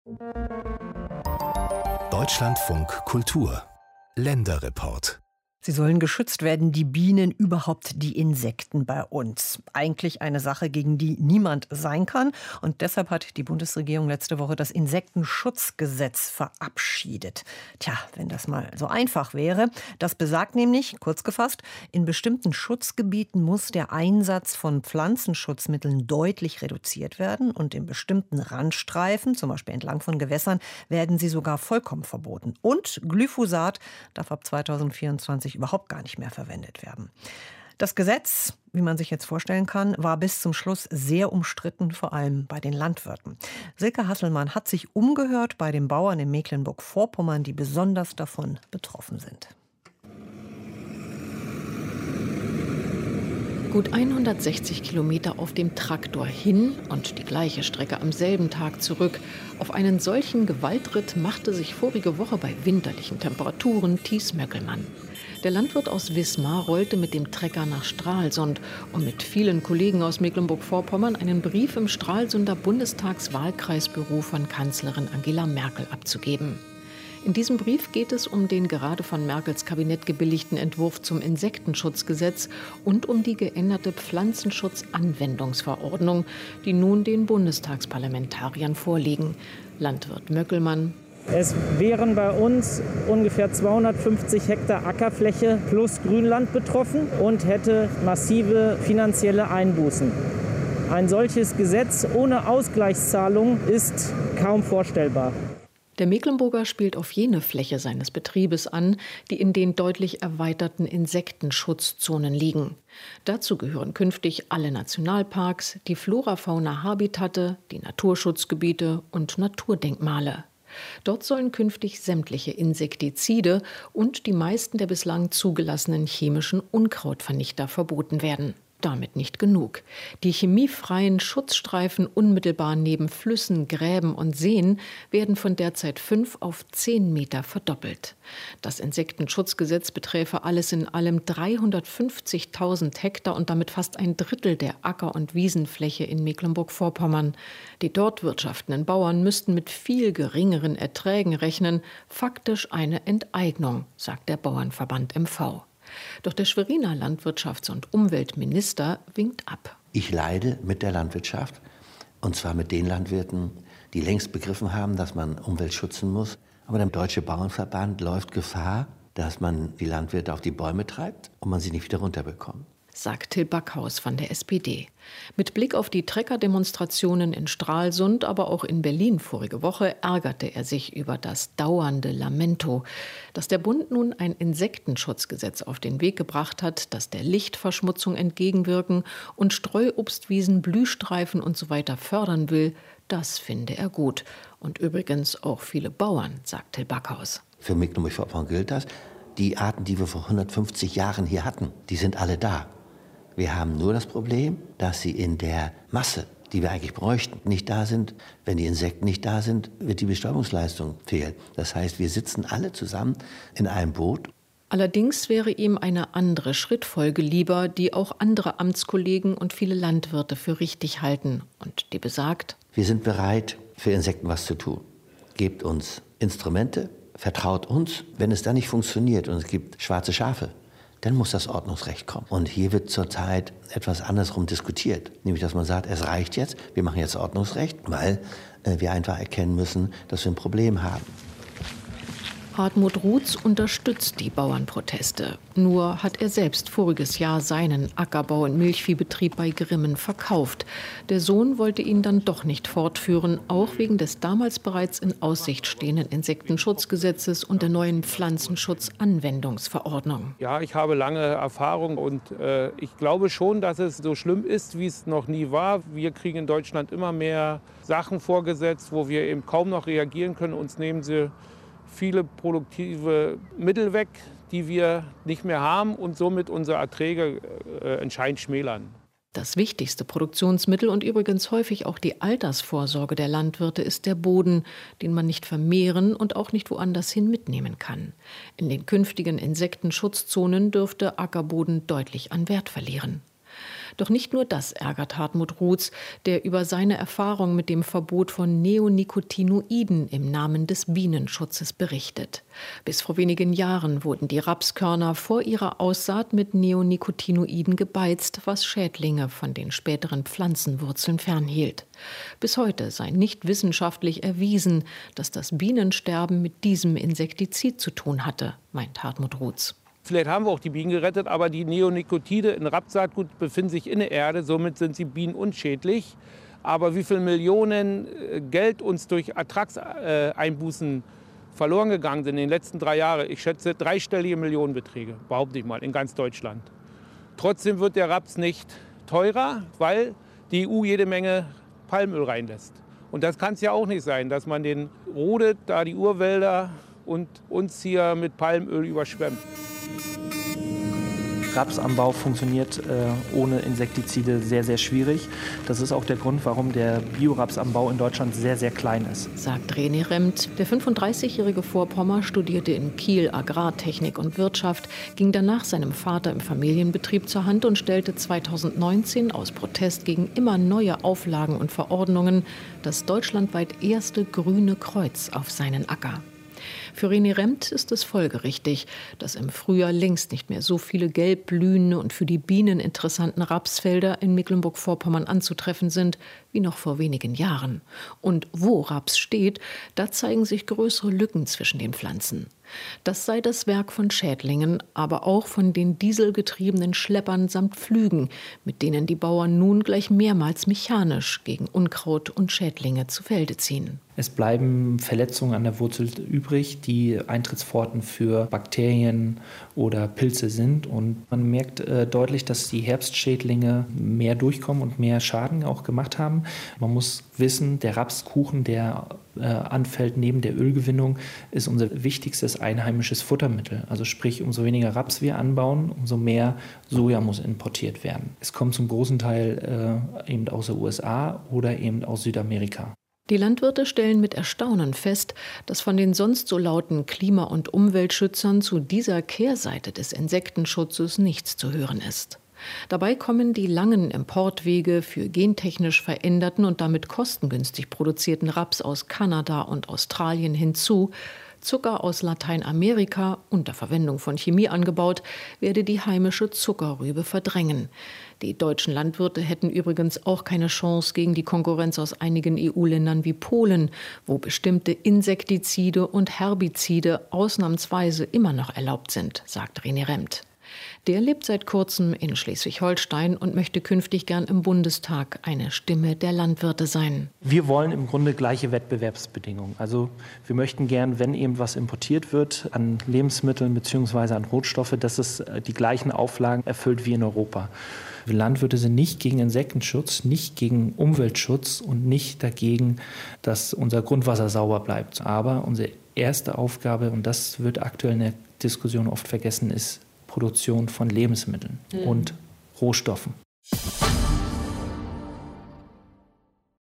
Deutschlandfunk Kultur Länderreport. Sie sollen geschützt werden, die Bienen, überhaupt die Insekten bei uns. Eigentlich eine Sache, gegen die niemand sein kann. Und deshalb hat die Bundesregierung letzte Woche das Insektenschutzgesetz verabschiedet. Tja, wenn das mal so einfach wäre. Das besagt nämlich, kurz gefasst, in bestimmten Schutzgebieten muss der Einsatz von Pflanzenschutzmitteln deutlich reduziert werden. Und in bestimmten Randstreifen, zum Beispiel entlang von Gewässern, werden sie sogar vollkommen verboten. Und Glyphosat darf ab 2024 überhaupt gar nicht mehr verwendet werden. Das Gesetz, wie man sich jetzt vorstellen kann, war bis zum Schluss sehr umstritten, vor allem bei den Landwirten. Silke Hasselmann hat sich umgehört bei den Bauern in Mecklenburg-Vorpommern, die besonders davon betroffen sind. Gut 160 Kilometer auf dem Traktor hin und die gleiche Strecke am selben Tag zurück. Auf einen solchen Gewaltritt machte sich vorige Woche bei winterlichen Temperaturen Thies Möckelmann. Der Landwirt aus Wismar rollte mit dem Trecker nach Stralsund, um mit vielen Kollegen aus Mecklenburg-Vorpommern einen Brief im Stralsunder Bundestagswahlkreisbüro von Kanzlerin Angela Merkel abzugeben. In diesem Brief geht es um den gerade von Merkels Kabinett gebilligten Entwurf zum Insektenschutzgesetz und um die geänderte Pflanzenschutzanwendungsverordnung, die nun den Bundestagsparlamentariern vorliegen. Landwirt Möckelmann: Es wären bei uns ungefähr 250 Hektar Ackerfläche plus Grünland betroffen und hätte massive finanzielle Einbußen. Ein solches Gesetz ohne Ausgleichszahlung ist kaum vorstellbar. Der Mecklenburger spielt auf jene Fläche seines Betriebes an, die in den deutlich erweiterten Insektenschutzzonen liegen. Dazu gehören künftig alle Nationalparks, die Flora-Fauna-Habitatte, die Naturschutzgebiete und Naturdenkmale. Dort sollen künftig sämtliche Insektizide und die meisten der bislang zugelassenen chemischen Unkrautvernichter verboten werden. Damit nicht genug. Die chemiefreien Schutzstreifen unmittelbar neben Flüssen, Gräben und Seen werden von derzeit 5 auf 10 Meter verdoppelt. Das Insektenschutzgesetz beträfe alles in allem 350.000 Hektar und damit fast ein Drittel der Acker- und Wiesenfläche in Mecklenburg-Vorpommern. Die dort wirtschaftenden Bauern müssten mit viel geringeren Erträgen rechnen, faktisch eine Enteignung, sagt der Bauernverband MV. Doch der Schweriner Landwirtschafts- und Umweltminister winkt ab. Ich leide mit der Landwirtschaft, und zwar mit den Landwirten, die längst begriffen haben, dass man Umwelt schützen muss. Aber der Deutsche Bauernverband läuft Gefahr, dass man die Landwirte auf die Bäume treibt und man sie nicht wieder runterbekommt, sagt Till Backhaus von der SPD. Mit Blick auf die Treckerdemonstrationen in Stralsund, aber auch in Berlin vorige Woche, ärgerte er sich über das dauernde Lamento, dass der Bund nun ein Insektenschutzgesetz auf den Weg gebracht hat, das der Lichtverschmutzung entgegenwirken und Streuobstwiesen, Blühstreifen usw. fördern will. Das finde er gut. Und übrigens auch viele Bauern, sagt Till Backhaus. Für Mecklenburg-Vorpommern gilt das. Die Arten, die wir vor 150 Jahren hier hatten, die sind alle da. Wir haben nur das Problem, dass sie in der Masse, die wir eigentlich bräuchten, nicht da sind. Wenn die Insekten nicht da sind, wird die Bestäubungsleistung fehlen. Das heißt, wir sitzen alle zusammen in einem Boot. Allerdings wäre ihm eine andere Schrittfolge lieber, die auch andere Amtskollegen und viele Landwirte für richtig halten. Und die besagt: Wir sind bereit, für Insekten was zu tun. Gebt uns Instrumente, vertraut uns. Wenn es dann nicht funktioniert und es gibt schwarze Schafe, dann muss das Ordnungsrecht kommen. Und hier wird zurzeit etwas andersrum diskutiert. Nämlich, dass man sagt, es reicht jetzt, wir machen jetzt Ordnungsrecht, weil wir einfach erkennen müssen, dass wir ein Problem haben. Hartmut Rutz unterstützt die Bauernproteste. Nur hat er selbst voriges Jahr seinen Ackerbau- und Milchviehbetrieb bei Grimmen verkauft. Der Sohn wollte ihn dann doch nicht fortführen, auch wegen des damals bereits in Aussicht stehenden Insektenschutzgesetzes und der neuen Pflanzenschutzanwendungsverordnung. Ja, ich habe lange Erfahrung und ich glaube schon, dass es so schlimm ist, wie es noch nie war. Wir kriegen in Deutschland immer mehr Sachen vorgesetzt, wo wir eben kaum noch reagieren können. Uns nehmen sie viele produktive Mittel weg, die wir nicht mehr haben und somit unsere Erträge entscheidend schmälern. Das wichtigste Produktionsmittel und übrigens häufig auch die Altersvorsorge der Landwirte ist der Boden, den man nicht vermehren und auch nicht woanders hin mitnehmen kann. In den künftigen Insektenschutzzonen dürfte Ackerboden deutlich an Wert verlieren. Doch nicht nur das ärgert Hartmut Ruths, der über seine Erfahrung mit dem Verbot von Neonicotinoiden im Namen des Bienenschutzes berichtet. Bis vor wenigen Jahren wurden die Rapskörner vor ihrer Aussaat mit Neonicotinoiden gebeizt, was Schädlinge von den späteren Pflanzenwurzeln fernhielt. Bis heute sei nicht wissenschaftlich erwiesen, dass das Bienensterben mit diesem Insektizid zu tun hatte, meint Hartmut Ruths. Vielleicht haben wir auch die Bienen gerettet, aber die Neonicotide in Rapssaatgut befinden sich in der Erde, somit sind sie bienenunschädlich. Aber wie viel Millionen Geld uns durch Ertragseinbußen verloren gegangen sind in den letzten 3 Jahren, ich schätze dreistellige Millionenbeträge, behaupte ich mal, in ganz Deutschland. Trotzdem wird der Raps nicht teurer, weil die EU jede Menge Palmöl reinlässt. Und das kann es ja auch nicht sein, dass man den rodet, da die Urwälder und uns hier mit Palmöl überschwemmt. Rapsanbau funktioniert ohne Insektizide sehr, sehr schwierig. Das ist auch der Grund, warum der Biorapsanbau in Deutschland sehr, sehr klein ist. Sagt René Rempt. Der 35-jährige Vorpommer studierte in Kiel Agrartechnik und Wirtschaft, ging danach seinem Vater im Familienbetrieb zur Hand und stellte 2019 aus Protest gegen immer neue Auflagen und Verordnungen das deutschlandweit erste grüne Kreuz auf seinen Acker. Für René Rempt ist es folgerichtig, dass im Frühjahr längst nicht mehr so viele gelb blühende und für die Bienen interessanten Rapsfelder in Mecklenburg-Vorpommern anzutreffen sind, wie noch vor wenigen Jahren. Und wo Raps steht, da zeigen sich größere Lücken zwischen den Pflanzen. Das sei das Werk von Schädlingen, aber auch von den dieselgetriebenen Schleppern samt Pflügen, mit denen die Bauern nun gleich mehrmals mechanisch gegen Unkraut und Schädlinge zu Felde ziehen. Es bleiben Verletzungen an der Wurzel übrig, die Eintrittspforten für Bakterien oder Pilze sind. Und man merkt deutlich, dass die Herbstschädlinge mehr durchkommen und mehr Schaden auch gemacht haben. Man muss wissen, der Rapskuchen, der anfällt neben der Ölgewinnung, ist unser wichtigstes einheimisches Futtermittel. Also sprich, umso weniger Raps wir anbauen, umso mehr Soja muss importiert werden. Es kommt zum großen Teil eben aus den USA oder eben aus Südamerika. Die Landwirte stellen mit Erstaunen fest, dass von den sonst so lauten Klima- und Umweltschützern zu dieser Kehrseite des Insektenschutzes nichts zu hören ist. Dabei kommen die langen Importwege für gentechnisch veränderten und damit kostengünstig produzierten Raps aus Kanada und Australien hinzu. Zucker aus Lateinamerika, unter Verwendung von Chemie angebaut, werde die heimische Zuckerrübe verdrängen. Die deutschen Landwirte hätten übrigens auch keine Chance gegen die Konkurrenz aus einigen EU-Ländern wie Polen, wo bestimmte Insektizide und Herbizide ausnahmsweise immer noch erlaubt sind, sagt René Rempt. Der lebt seit kurzem in Schleswig-Holstein und möchte künftig gern im Bundestag eine Stimme der Landwirte sein. Wir wollen im Grunde gleiche Wettbewerbsbedingungen. Also wir möchten gern, wenn eben was importiert wird an Lebensmitteln bzw. an Rohstoffe, dass es die gleichen Auflagen erfüllt wie in Europa. Wir Landwirte sind nicht gegen Insektenschutz, nicht gegen Umweltschutz und nicht dagegen, dass unser Grundwasser sauber bleibt. Aber unsere erste Aufgabe, und das wird aktuell in der Diskussion oft vergessen, ist Produktion von Lebensmitteln und Rohstoffen.